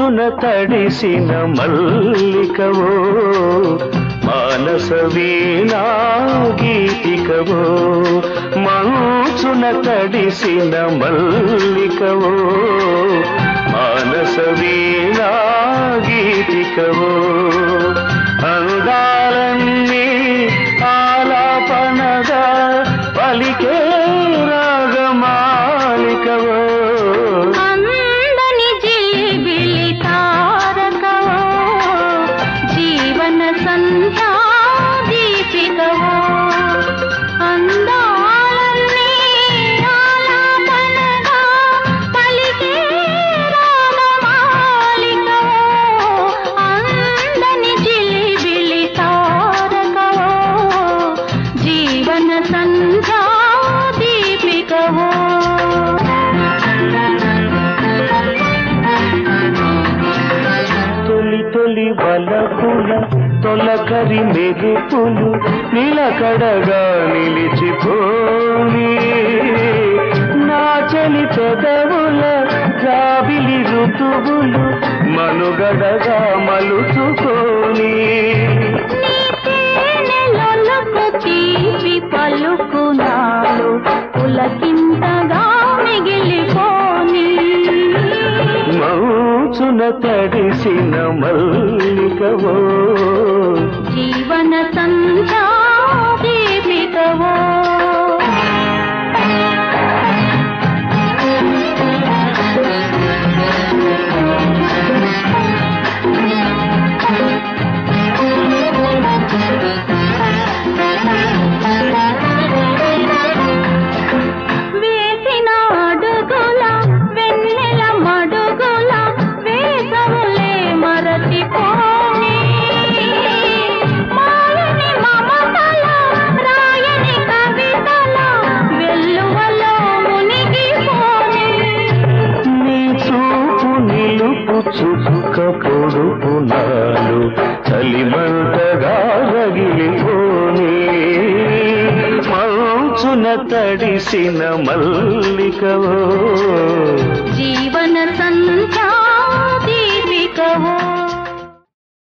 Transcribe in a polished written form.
మంచున తడిసిన మల్లికవో మానస వీణా గీతికవో మంచున తడిసిన మల్లికవో మానస వీణా గీతికవో అందాలన్నీ ఆలాపనగా పలికే రాగమాలికవో అందని జిలిబిలి తారకవో జీవన సంధ్యా దీపికవో అందాలన్నీ ఆలాపనగా పలికే రాగమాలికవో అందని జిలిబిలి తారకవో జీవన సంధ్యా దీపికవో తొలి తొలి వలపుల తొలకరి మెరుపులు నిలకడగా నిలిచిపోని నా చలి పెదవుల జాబిలి ఋతువులు మనుగడగా మలుచుకోని తీపి పలుకునాలు పులకింతగా మిగిలిపోని మంచున తడిసిన మల్లికవో జీవన సంధ్యా దీపికవో వేసిన అడుగుల వెన్నెల మడుగుల వేసవులే మరచిపోని మాయని మమతల రాయని కవితల వెల్లువలో మునిగిపోని నీ చూపు నిలుపు చుక్క పొడుపు నాలు చలిమంటగా రగిలిపోని మంచున తడిసిన మల్లికవో జీవన